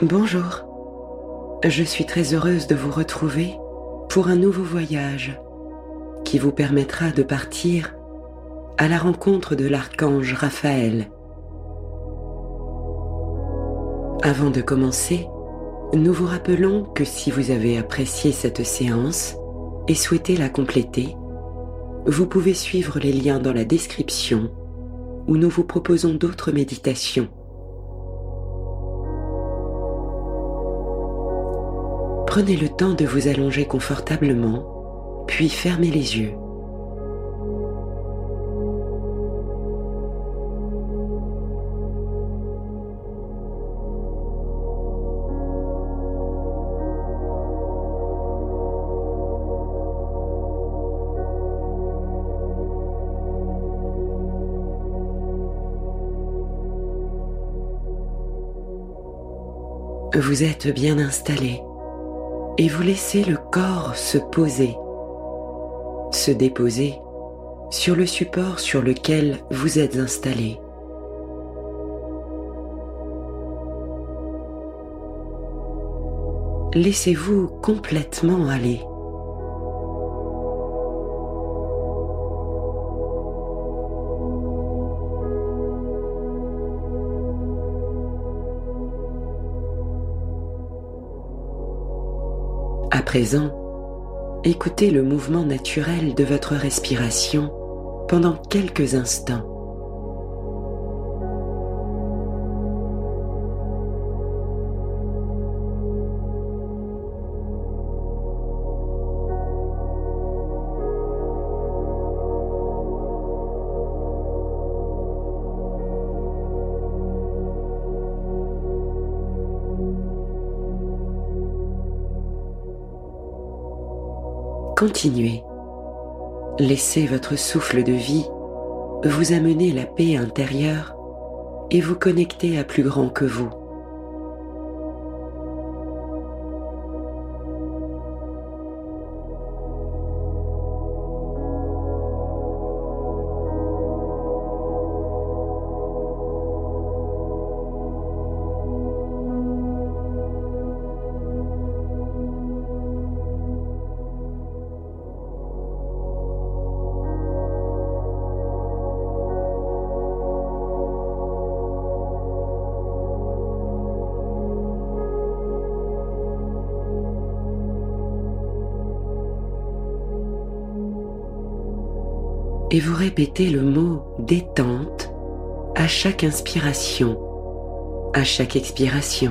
Bonjour, je suis très heureuse de vous retrouver pour un nouveau voyage qui vous permettra de partir à la rencontre de l'archange Raphaël. Avant de commencer, nous vous rappelons que si vous avez apprécié cette séance et souhaitez la compléter, vous pouvez suivre les liens dans la description où nous vous proposons d'autres méditations. Prenez le temps de vous allonger confortablement, puis fermez les yeux. Vous êtes bien installé et vous laissez le corps se poser, se déposer sur le support sur lequel vous êtes installé. Laissez-vous complètement aller. À présent, écoutez le mouvement naturel de votre respiration pendant quelques instants. Continuez. Laissez votre souffle de vie vous amener la paix intérieure et vous connecter à plus grand que vous. Et vous répétez le mot détente à chaque inspiration, à chaque expiration.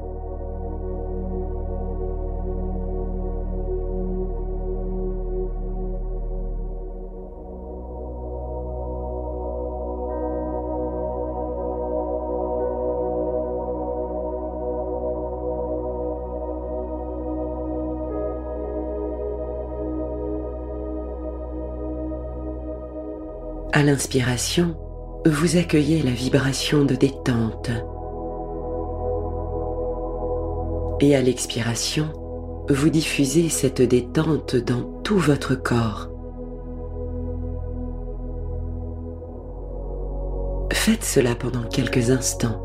À l'inspiration, vous accueillez la vibration de détente. Et à l'expiration, vous diffusez cette détente dans tout votre corps. Faites cela pendant quelques instants.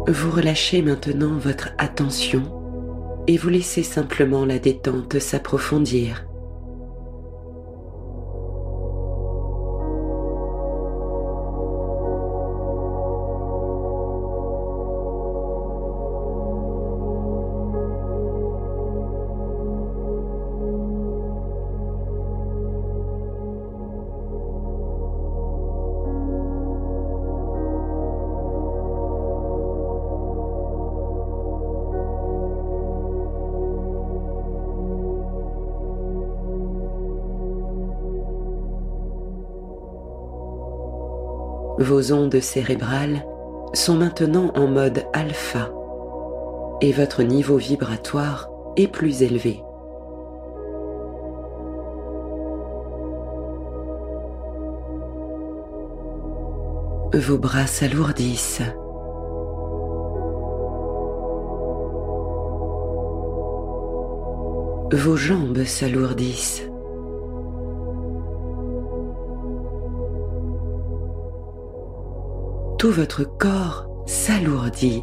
Vous relâchez maintenant votre attention et vous laissez simplement la détente s'approfondir. Vos ondes cérébrales sont maintenant en mode alpha et votre niveau vibratoire est plus élevé. Vos bras s'alourdissent. Vos jambes s'alourdissent. Tout votre corps s'alourdit.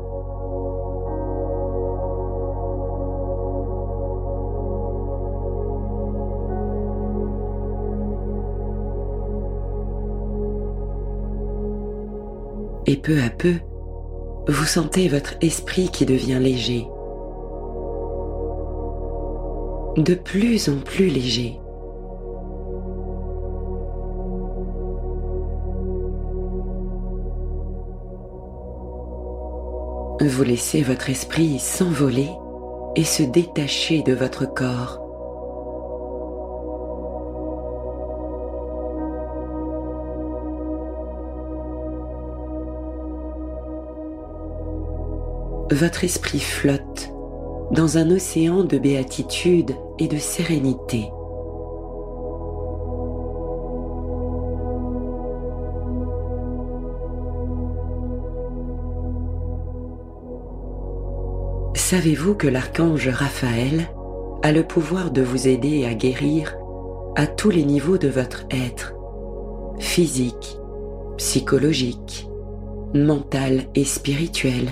Et peu à peu, vous sentez votre esprit qui devient léger, de plus en plus léger. Vous laissez votre esprit s'envoler et se détacher de votre corps. Votre esprit flotte dans un océan de béatitude et de sérénité. Savez-vous que l'archange Raphaël a le pouvoir de vous aider à guérir à tous les niveaux de votre être, physique, psychologique, mental et spirituel?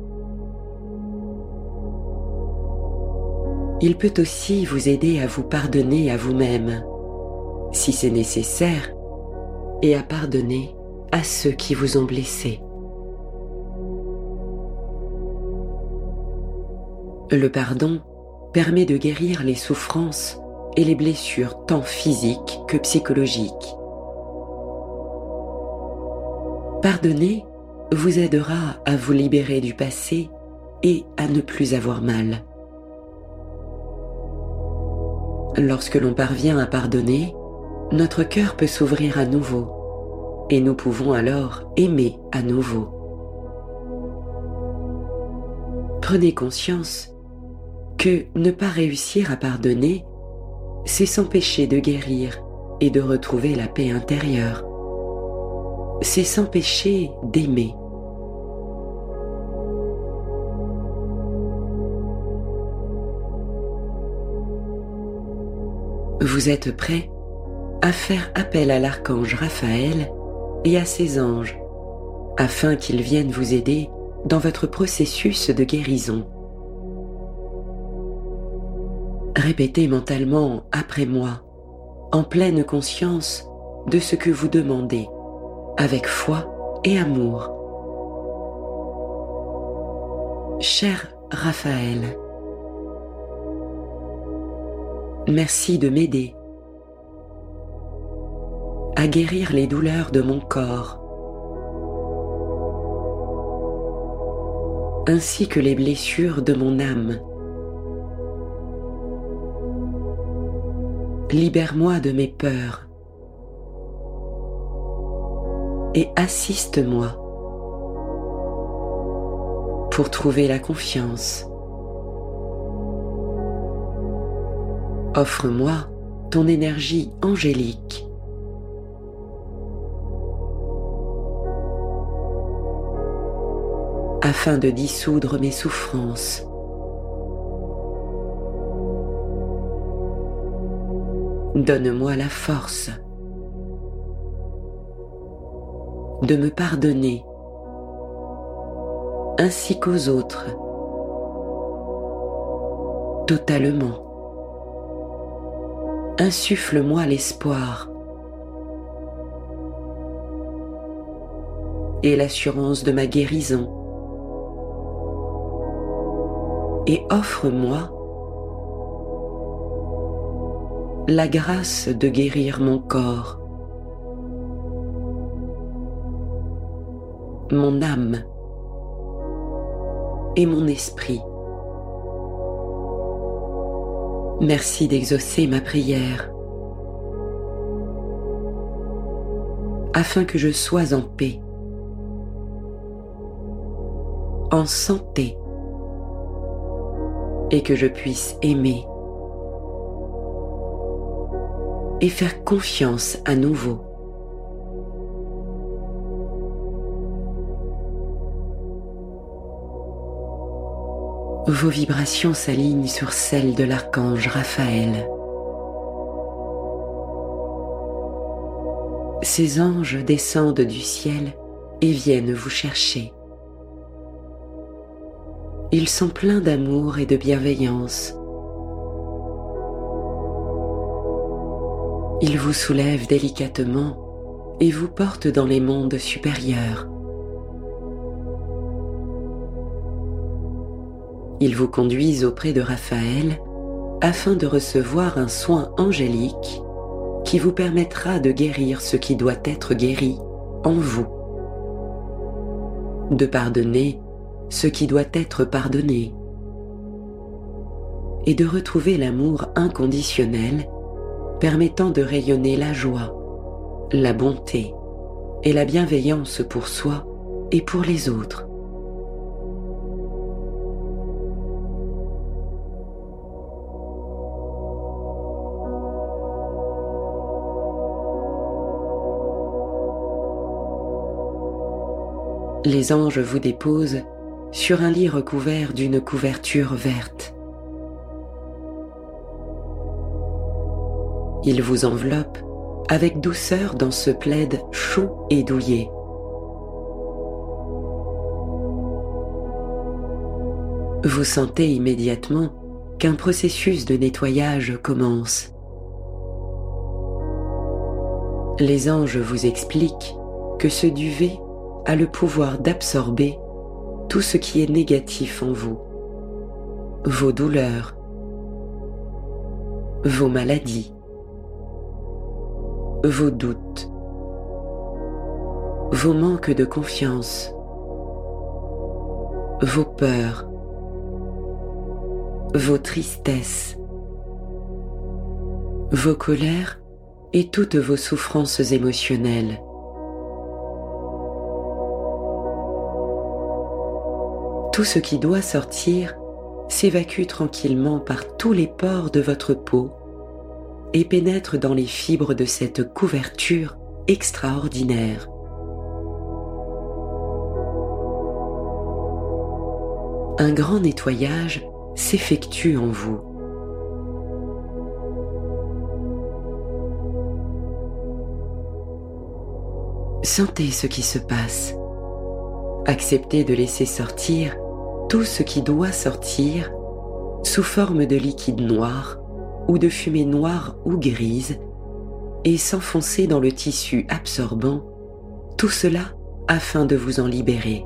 Il peut aussi vous aider à vous pardonner à vous-même, si c'est nécessaire, et à pardonner à ceux qui vous ont blessé. Le pardon permet de guérir les souffrances et les blessures tant physiques que psychologiques. Pardonner vous aidera à vous libérer du passé et à ne plus avoir mal. Lorsque l'on parvient à pardonner, notre cœur peut s'ouvrir à nouveau et nous pouvons alors aimer à nouveau. Prenez conscience que ne pas réussir à pardonner, c'est s'empêcher de guérir et de retrouver la paix intérieure. C'est s'empêcher d'aimer. Vous êtes prêt à faire appel à l'archange Raphaël et à ses anges afin qu'ils viennent vous aider dans votre processus de guérison. Répétez mentalement après moi, en pleine conscience de ce que vous demandez, avec foi et amour. Cher Raphaël, merci de m'aider à guérir les douleurs de mon corps, ainsi que les blessures de mon âme. Libère-moi de mes peurs et assiste-moi pour trouver la confiance. Offre-moi ton énergie angélique afin de dissoudre mes souffrances. Donne-moi la force de me pardonner ainsi qu'aux autres, totalement. Insuffle-moi l'espoir et l'assurance de ma guérison, et offre-moi la grâce de guérir mon corps, mon âme et mon esprit. Merci d'exaucer ma prière, afin que je sois en paix, en santé, et que je puisse aimer et faire confiance à nouveau. Vos vibrations s'alignent sur celles de l'archange Raphaël. Ces anges descendent du ciel et viennent vous chercher. Ils sont pleins d'amour et de bienveillance. Ils vous soulèvent délicatement et vous portent dans les mondes supérieurs. Ils vous conduisent auprès de Raphaël afin de recevoir un soin angélique qui vous permettra de guérir ce qui doit être guéri en vous, de pardonner ce qui doit être pardonné et de retrouver l'amour inconditionnel permettant de rayonner la joie, la bonté et la bienveillance pour soi et pour les autres. Les anges vous déposent sur un lit recouvert d'une couverture verte. Ils vous enveloppent avec douceur dans ce plaid chaud et douillet. Vous sentez immédiatement qu'un processus de nettoyage commence. Les anges vous expliquent que ce duvet a le pouvoir d'absorber tout ce qui est négatif en vous, vos douleurs, vos maladies, vos doutes, vos manques de confiance, vos peurs, vos tristesses, vos colères et toutes vos souffrances émotionnelles. Tout ce qui doit sortir s'évacue tranquillement par tous les pores de votre peau et pénètre dans les fibres de cette couverture extraordinaire. Un grand nettoyage s'effectue en vous. Sentez ce qui se passe. Acceptez de laisser sortir tout ce qui doit sortir sous forme de liquide noir ou de fumée noire ou grise et s'enfoncer dans le tissu absorbant, tout cela afin de vous en libérer.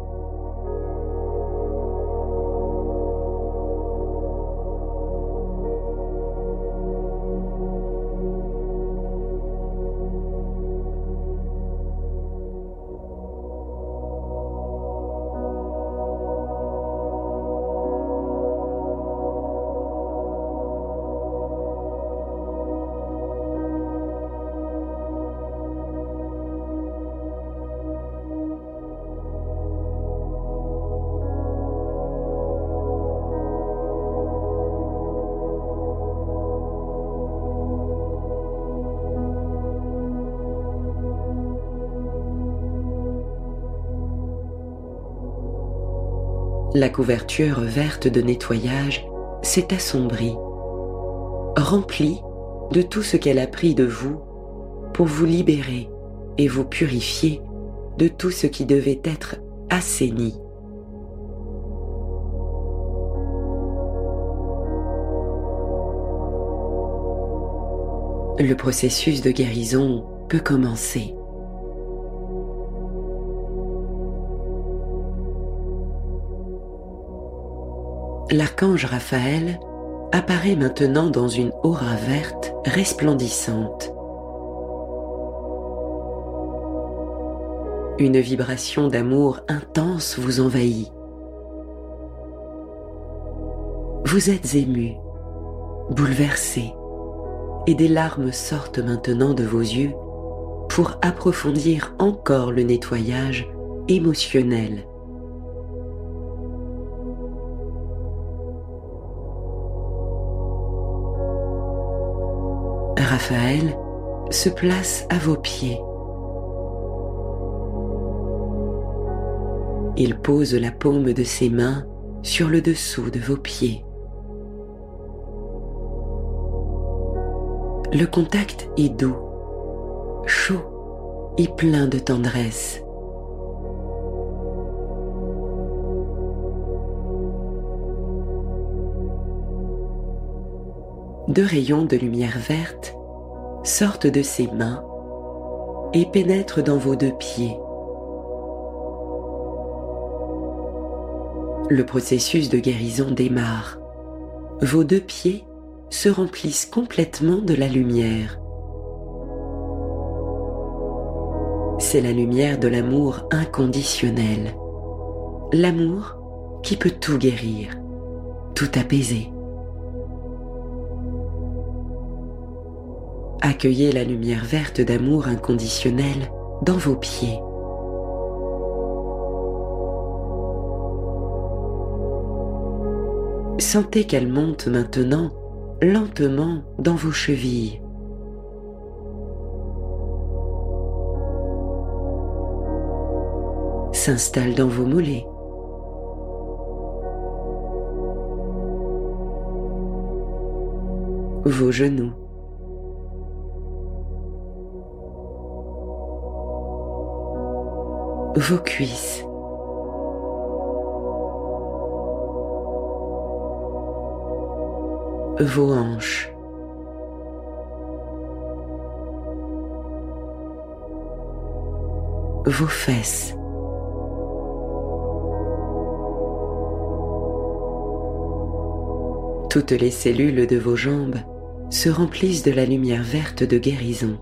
La couverture verte de nettoyage s'est assombrie, remplie de tout ce qu'elle a pris de vous pour vous libérer et vous purifier de tout ce qui devait être assaini. Le processus de guérison peut commencer. L'archange Raphaël apparaît maintenant dans une aura verte resplendissante. Une vibration d'amour intense vous envahit. Vous êtes ému, bouleversé, et des larmes sortent maintenant de vos yeux pour approfondir encore le nettoyage émotionnel. Raphaël se place à vos pieds. Il pose la paume de ses mains sur le dessous de vos pieds. Le contact est doux, chaud et plein de tendresse. Deux rayons de lumière verte sortent de ses mains et pénètrent dans vos deux pieds. Le processus de guérison démarre. Vos deux pieds se remplissent complètement de la lumière. C'est la lumière de l'amour inconditionnel. L'amour qui peut tout guérir, tout apaiser. Accueillez la lumière verte d'amour inconditionnel dans vos pieds. Sentez qu'elle monte maintenant lentement dans vos chevilles. S'installe dans vos mollets. Vos genoux. Vos cuisses. Vos hanches. Vos fesses. Toutes les cellules de vos jambes se remplissent de la lumière verte de guérison.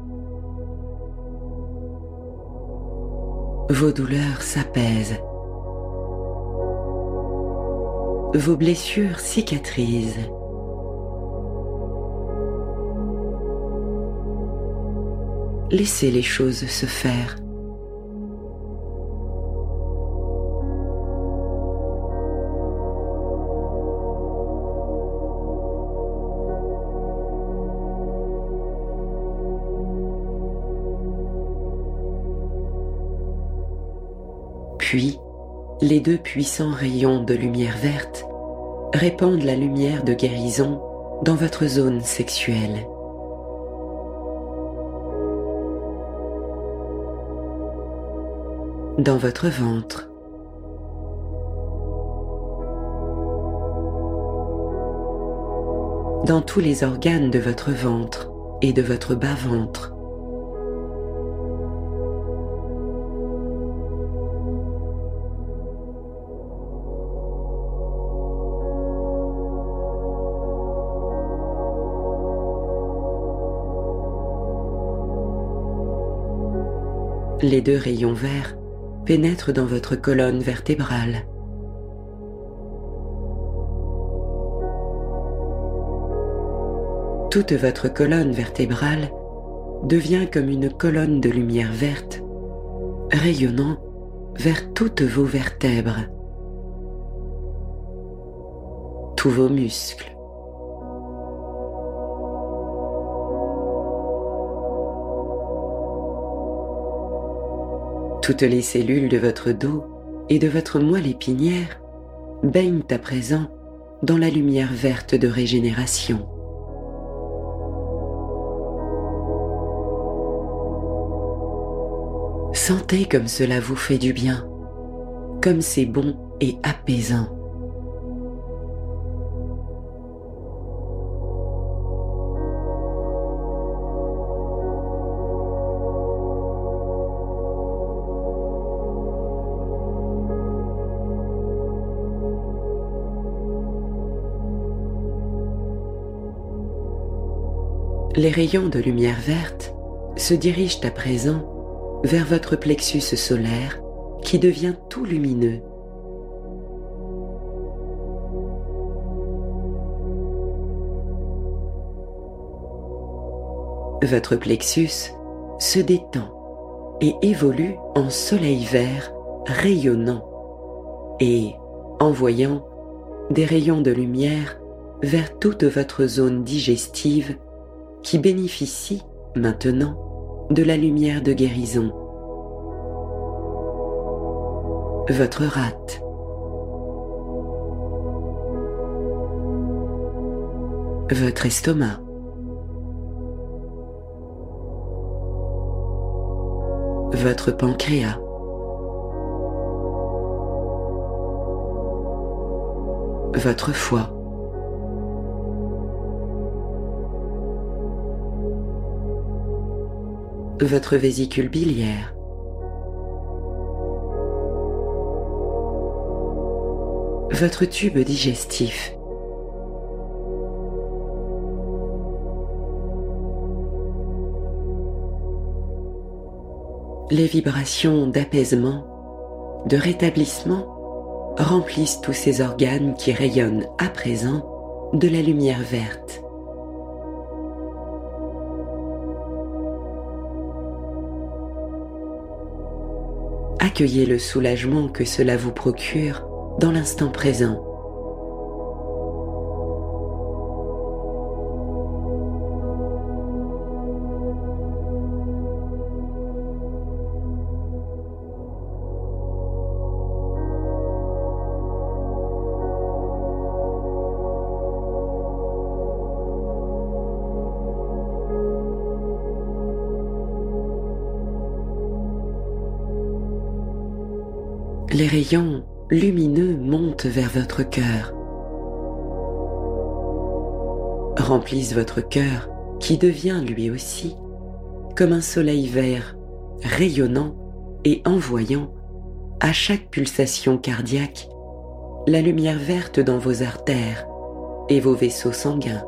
Vos douleurs s'apaisent. Vos blessures cicatrisent. Laissez les choses se faire. Puis, les deux puissants rayons de lumière verte répandent la lumière de guérison dans votre zone sexuelle. Dans votre ventre, dans tous les organes de votre ventre et de votre bas-ventre, les deux rayons verts pénètrent dans votre colonne vertébrale. Toute votre colonne vertébrale devient comme une colonne de lumière verte, rayonnant vers toutes vos vertèbres, tous vos muscles, toutes les cellules de votre dos et de votre moelle épinière baignent à présent dans la lumière verte de régénération. Sentez comme cela vous fait du bien, comme c'est bon et apaisant. Les rayons de lumière verte se dirigent à présent vers votre plexus solaire qui devient tout lumineux. Votre plexus se détend et évolue en soleil vert rayonnant et envoyant des rayons de lumière vers toute votre zone digestive qui bénéficie maintenant de la lumière de guérison. Votre rate, votre estomac, votre pancréas, votre foie, votre vésicule biliaire, votre tube digestif, les vibrations d'apaisement, de rétablissement remplissent tous ces organes qui rayonnent à présent de la lumière verte. Accueillez le soulagement que cela vous procure dans l'instant présent. Les rayons lumineux montent vers votre cœur, remplissent votre cœur qui devient lui aussi comme un soleil vert rayonnant et envoyant à chaque pulsation cardiaque la lumière verte dans vos artères et vos vaisseaux sanguins.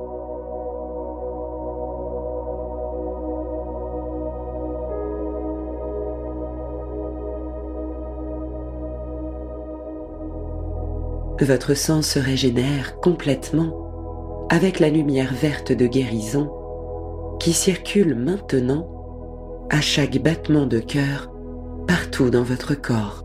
Votre sang se régénère complètement avec la lumière verte de guérison qui circule maintenant à chaque battement de cœur partout dans votre corps.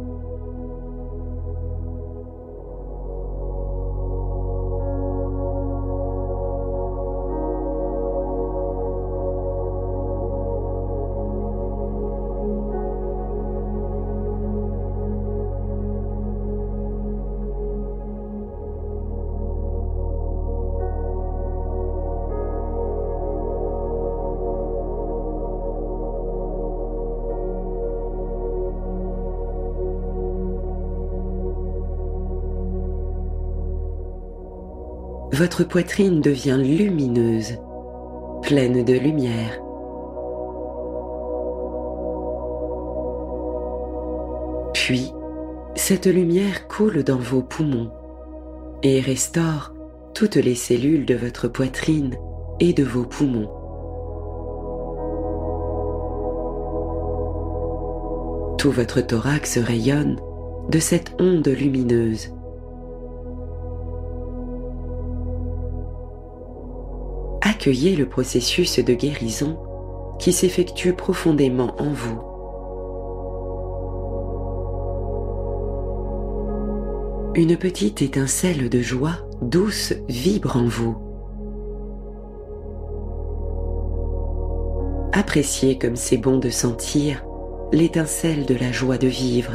Votre poitrine devient lumineuse, pleine de lumière. Puis, cette lumière coule dans vos poumons et restaure toutes les cellules de votre poitrine et de vos poumons. Tout votre thorax rayonne de cette onde lumineuse. Accueillez le processus de guérison qui s'effectue profondément en vous. Une petite étincelle de joie douce vibre en vous. Appréciez comme c'est bon de sentir l'étincelle de la joie de vivre.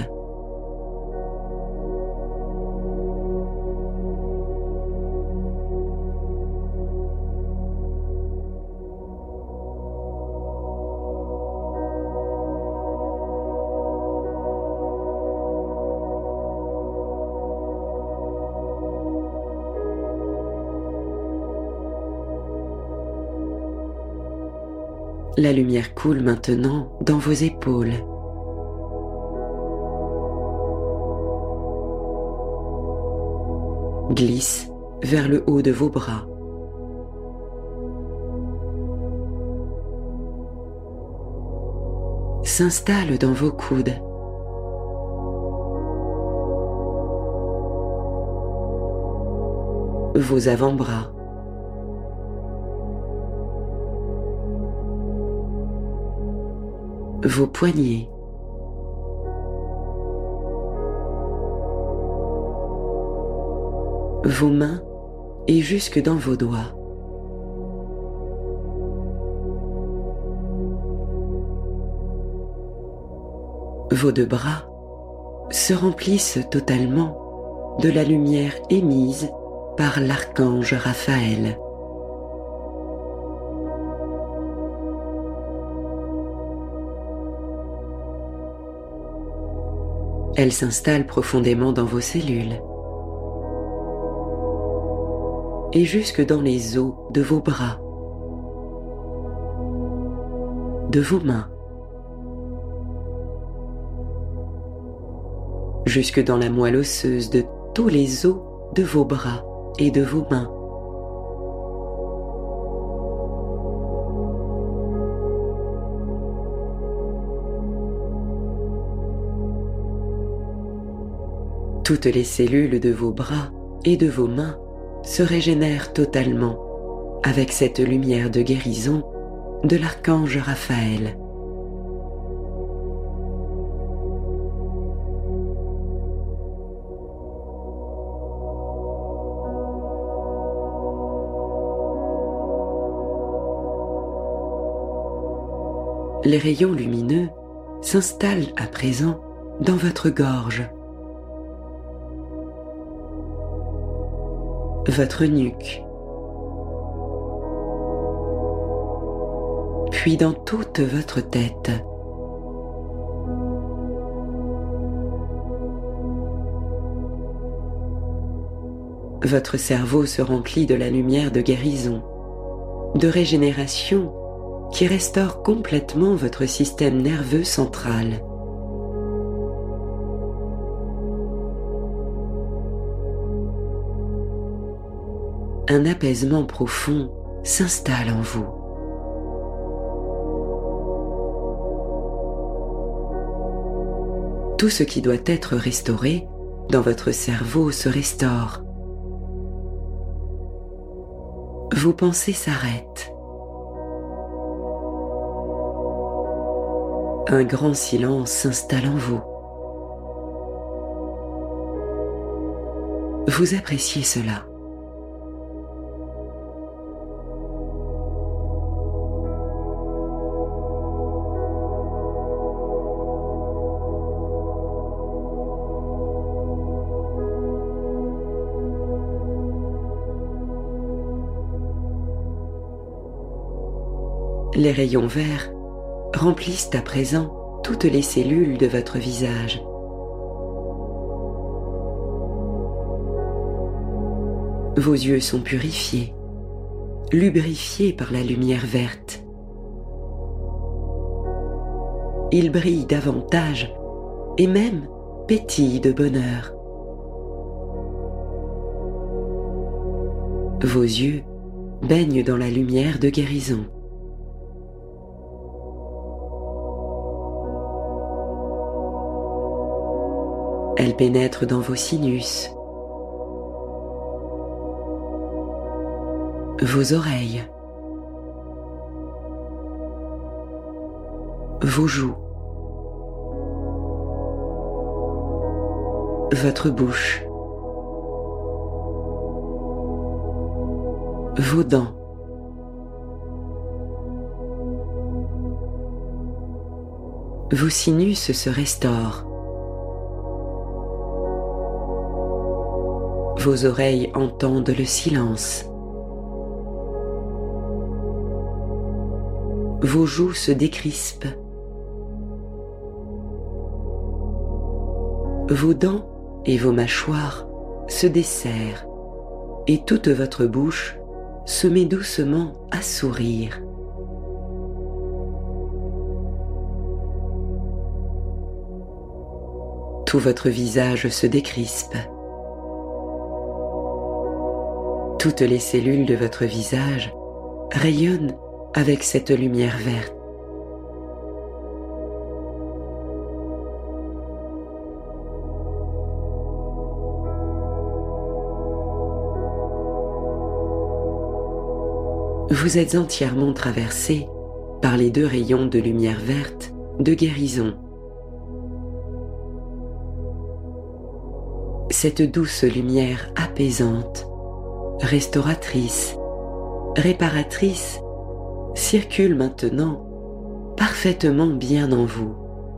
La lumière coule maintenant dans vos épaules. Glisse vers le haut de vos bras. s'installe dans vos coudes. Vos avant-bras. Vos poignets. Vos mains et jusque dans vos doigts. Vos deux bras se remplissent totalement de la lumière émise par l'archange Raphaël. Elle s'installe profondément dans vos cellules et jusque dans les os de vos bras, de vos mains, jusque dans la moelle osseuse de tous les os de vos bras et de vos mains. Toutes les cellules de vos bras et de vos mains se régénèrent totalement avec cette lumière de guérison de l'archange Raphaël. Les rayons lumineux s'installent à présent dans votre gorge, votre nuque, puis dans toute votre tête. Votre cerveau se remplit de la lumière de guérison, de régénération qui restaure complètement votre système nerveux central. Un apaisement profond s'installe en vous. Tout ce qui doit être restauré dans votre cerveau se restaure. Vos pensées s'arrêtent. Un grand silence s'installe en vous. Vous appréciez cela. Les rayons verts remplissent à présent toutes les cellules de votre visage. Vos yeux sont purifiés, lubrifiés par la lumière verte. Ils brillent davantage et même pétillent de bonheur. Vos yeux baignent dans la lumière de guérison. Elle pénètre dans vos sinus, vos oreilles, vos joues, votre bouche, vos dents, vos sinus se restaurent. Vos oreilles entendent le silence. Vos joues se décrispent. Vos dents et vos mâchoires se desserrent et toute votre bouche se met doucement à sourire. Tout votre visage se décrispe. Toutes les cellules de votre visage rayonnent avec cette lumière verte. Vous êtes entièrement traversé par les 2 rayons de lumière verte de guérison. Cette douce lumière apaisante, restauratrice, réparatrice, circule maintenant parfaitement bien en vous.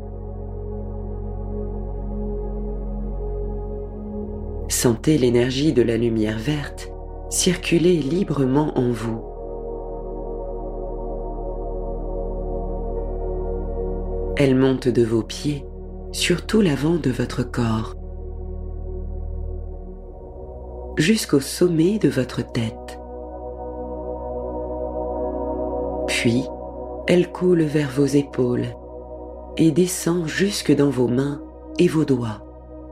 Sentez l'énergie de la lumière verte circuler librement en vous. Elle monte de vos pieds sur tout l'avant de votre corps, jusqu'au sommet de votre tête. Puis, elle coule vers vos épaules et descend jusque dans vos mains et vos doigts.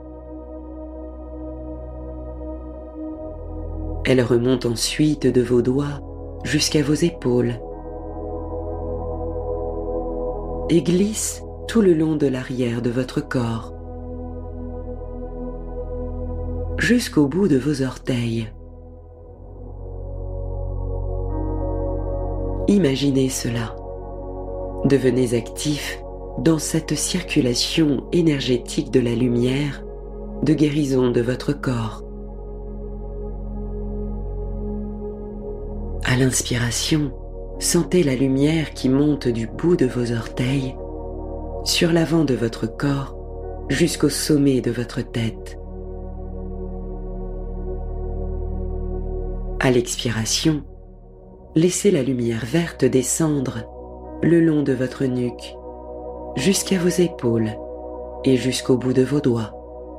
Elle remonte ensuite de vos doigts jusqu'à vos épaules et glisse tout le long de l'arrière de votre corps, jusqu'au bout de vos orteils. Imaginez cela. Devenez actif dans cette circulation énergétique de la lumière de guérison de votre corps. À l'inspiration, sentez la lumière qui monte du bout de vos orteils sur l'avant de votre corps jusqu'au sommet de votre tête. À l'expiration, laissez la lumière verte descendre le long de votre nuque, jusqu'à vos épaules et jusqu'au bout de vos doigts.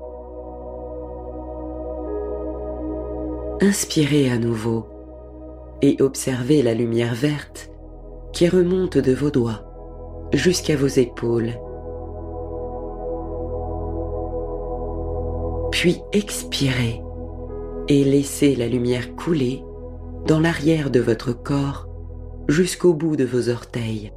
Inspirez à nouveau et observez la lumière verte qui remonte de vos doigts jusqu'à vos épaules. Puis expirez et laissez la lumière couler dans l'arrière de votre corps jusqu'au bout de vos orteils.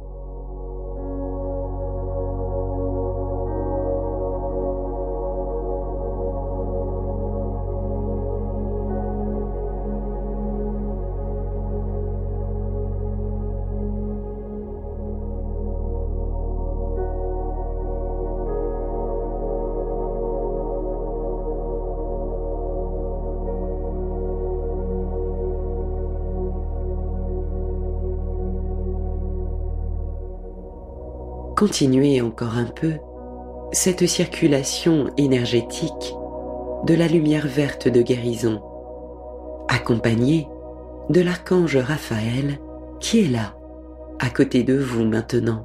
Continuez encore un peu cette circulation énergétique de la lumière verte de guérison, accompagnée de l'archange Raphaël qui est là, à côté de vous maintenant.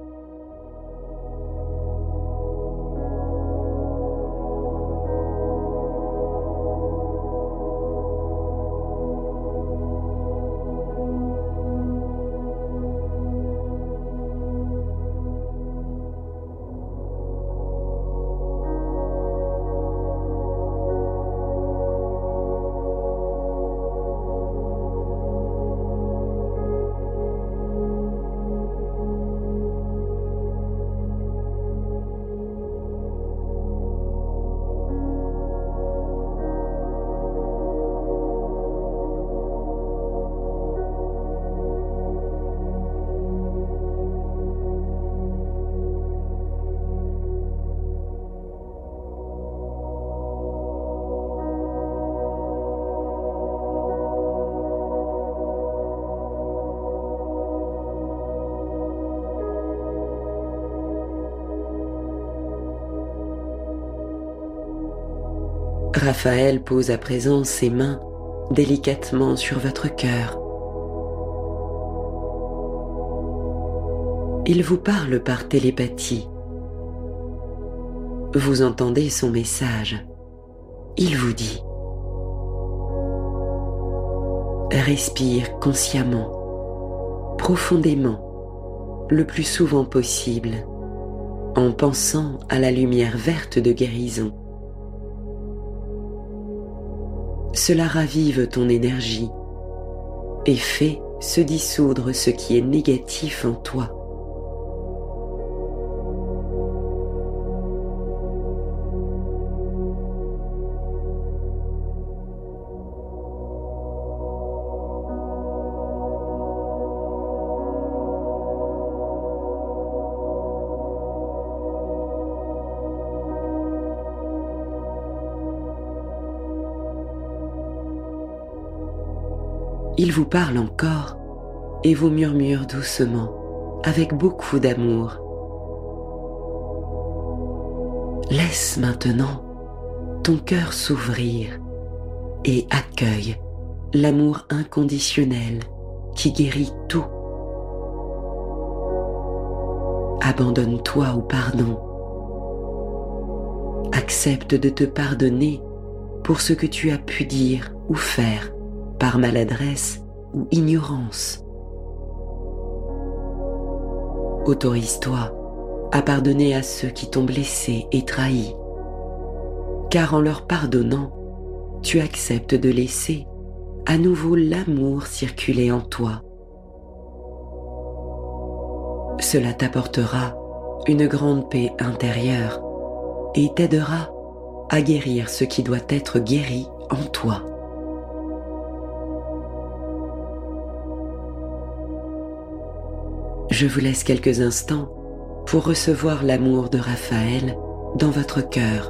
Raphaël pose à présent ses mains délicatement sur votre cœur. Il vous parle par télépathie. Vous entendez son message. Il vous dit: respire consciemment, profondément, le plus souvent possible, en pensant à la lumière verte de guérison. Cela ravive ton énergie et fait se dissoudre ce qui est négatif en toi. Il vous parle encore et vous murmure doucement, avec beaucoup d'amour. Laisse maintenant ton cœur s'ouvrir et accueille l'amour inconditionnel qui guérit tout. Abandonne-toi au pardon. Accepte de te pardonner pour ce que tu as pu dire ou faire par maladresse ou ignorance. Autorise-toi à pardonner à ceux qui t'ont blessé et trahi, car en leur pardonnant, tu acceptes de laisser à nouveau l'amour circuler en toi. Cela t'apportera une grande paix intérieure et t'aidera à guérir ce qui doit être guéri en toi. Je vous laisse quelques instants pour recevoir l'amour de Raphaël dans votre cœur.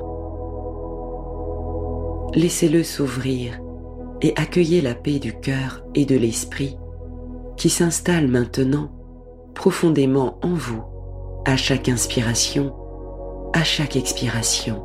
Laissez-le s'ouvrir et accueillez la paix du cœur et de l'esprit qui s'installe maintenant profondément en vous à chaque inspiration, à chaque expiration.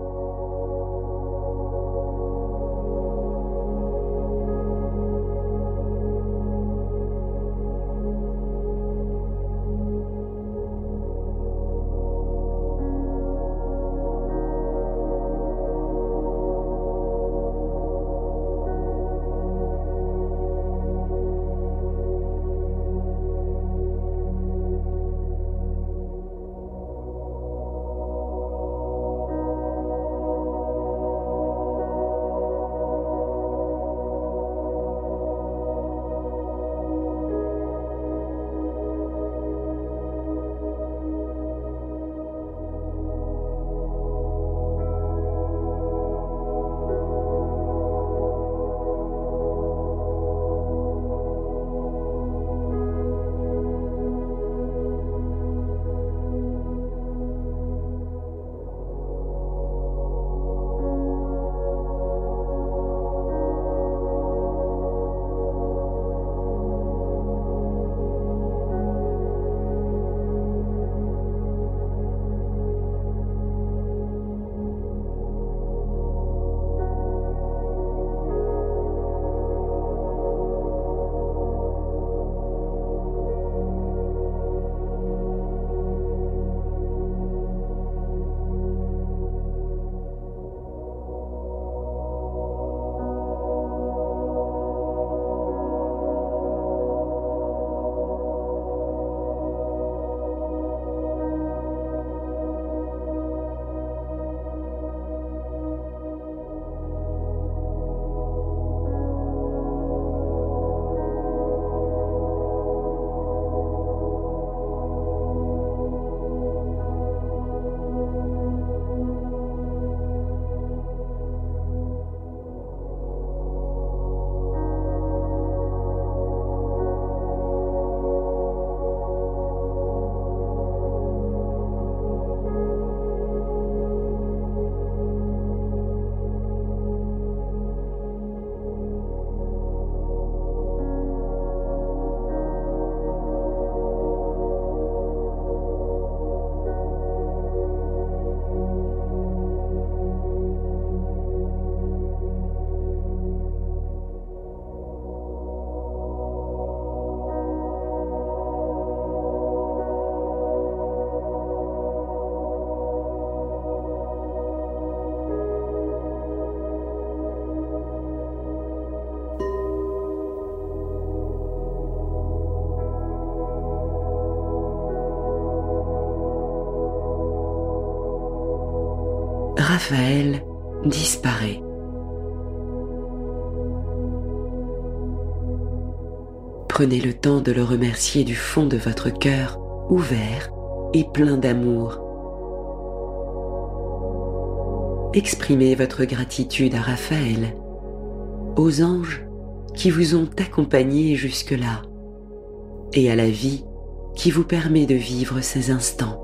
Raphaël disparaît. Prenez le temps de le remercier du fond de votre cœur, ouvert et plein d'amour. Exprimez votre gratitude à Raphaël, aux anges qui vous ont accompagné jusque-là, et à la vie qui vous permet de vivre ces instants.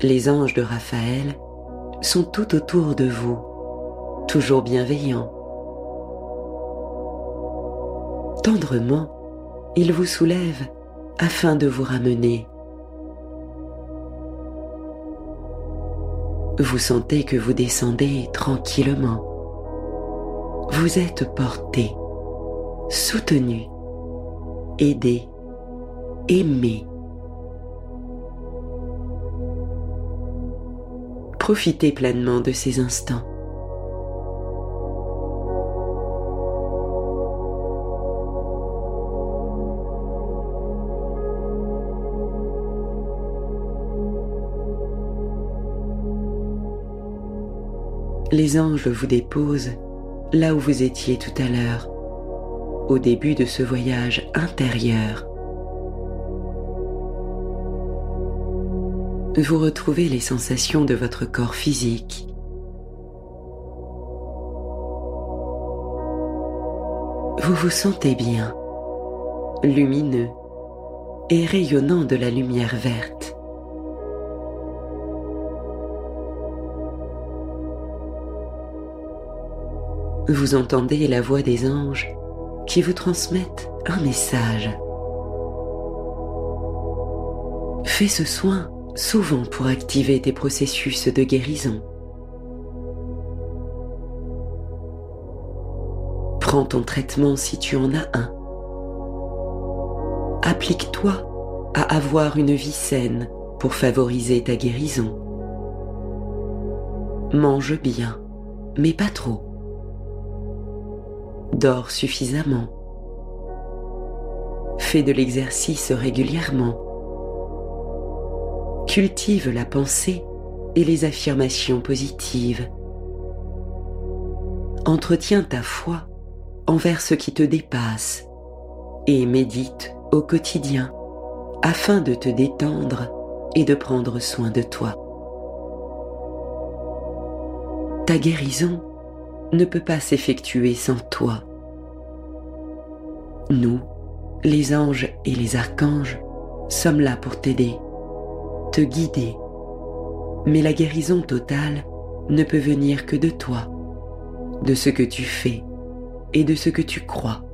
Les anges de Raphaël sont tout autour de vous, toujours bienveillants. Tendrement, ils vous soulèvent afin de vous ramener. Vous sentez que vous descendez tranquillement. Vous êtes porté, soutenu, aidé, aimé. Profitez pleinement de ces instants. Les anges vous déposent là où vous étiez tout à l'heure, au début de ce voyage intérieur. Vous retrouvez les sensations de votre corps physique. Vous vous sentez bien, lumineux et rayonnant de la lumière verte. Vous entendez la voix des anges qui vous transmettent un message. Fais ce soin souvent pour activer tes processus de guérison. Prends ton traitement si tu en as un. Applique-toi à avoir une vie saine pour favoriser ta guérison. Mange bien, mais pas trop. Dors suffisamment. Fais de l'exercice régulièrement. Cultive la pensée et les affirmations positives. Entretiens ta foi envers ce qui te dépasse et médite au quotidien afin de te détendre et de prendre soin de toi. Ta guérison ne peut pas s'effectuer sans toi. Nous, les anges et les archanges, sommes là pour t'aider, te guider. Mais la guérison totale ne peut venir que de toi, de ce que tu fais et de ce que tu crois.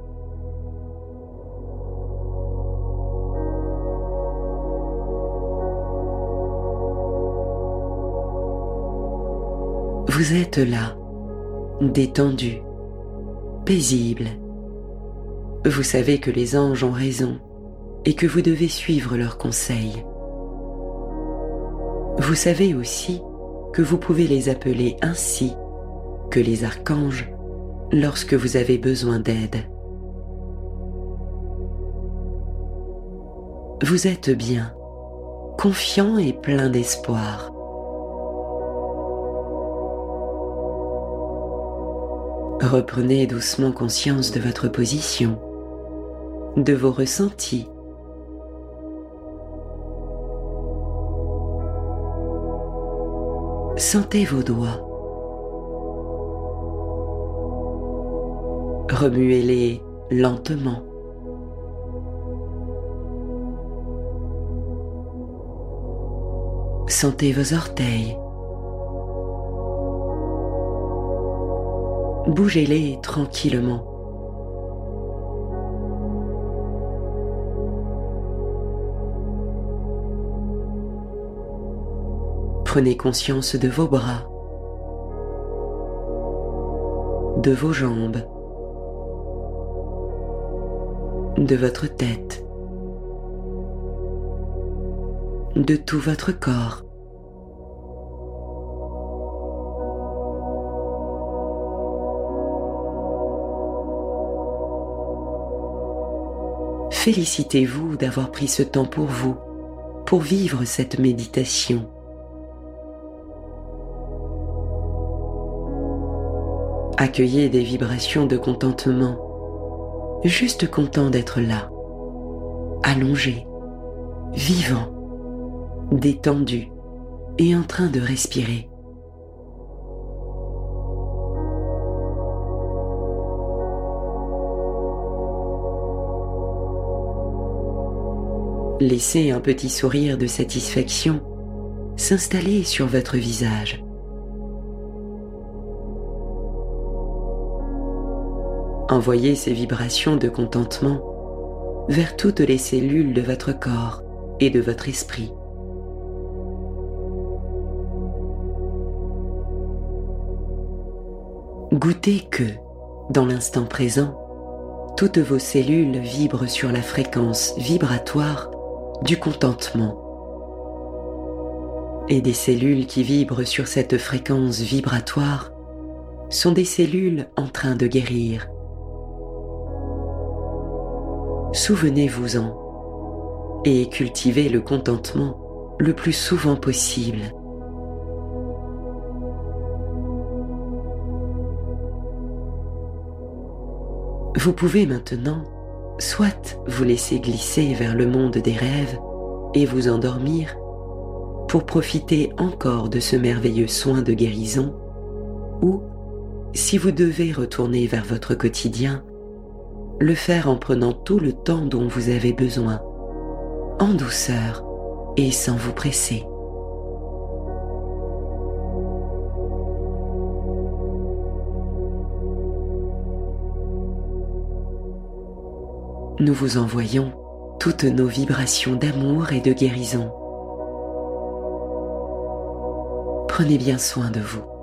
Vous êtes là, détendu, paisible. Vous savez que les anges ont raison et que vous devez suivre leurs conseils. Vous savez aussi que vous pouvez les appeler ainsi que les archanges lorsque vous avez besoin d'aide. Vous êtes bien, confiant et plein d'espoir. Reprenez doucement conscience de votre position, de vos ressentis. Sentez vos doigts. Remuez-les lentement. Sentez vos orteils. Bougez-les tranquillement. Prenez conscience de vos bras, de vos jambes, de votre tête, de tout votre corps. Félicitez-vous d'avoir pris ce temps pour vous, pour vivre cette méditation. Accueillez des vibrations de contentement, juste content d'être là, allongé, vivant, détendu et en train de respirer. Laissez un petit sourire de satisfaction s'installer sur votre visage. Envoyez ces vibrations de contentement vers toutes les cellules de votre corps et de votre esprit. Goûtez que, dans l'instant présent, toutes vos cellules vibrent sur la fréquence vibratoire du contentement. Et des cellules qui vibrent sur cette fréquence vibratoire sont des cellules en train de guérir. Souvenez-vous-en et cultivez le contentement le plus souvent possible. Vous pouvez maintenant soit vous laisser glisser vers le monde des rêves et vous endormir pour profiter encore de ce merveilleux soin de guérison, ou, si vous devez retourner vers votre quotidien, le faire en prenant tout le temps dont vous avez besoin, en douceur et sans vous presser. Nous vous envoyons toutes nos vibrations d'amour et de guérison. Prenez bien soin de vous.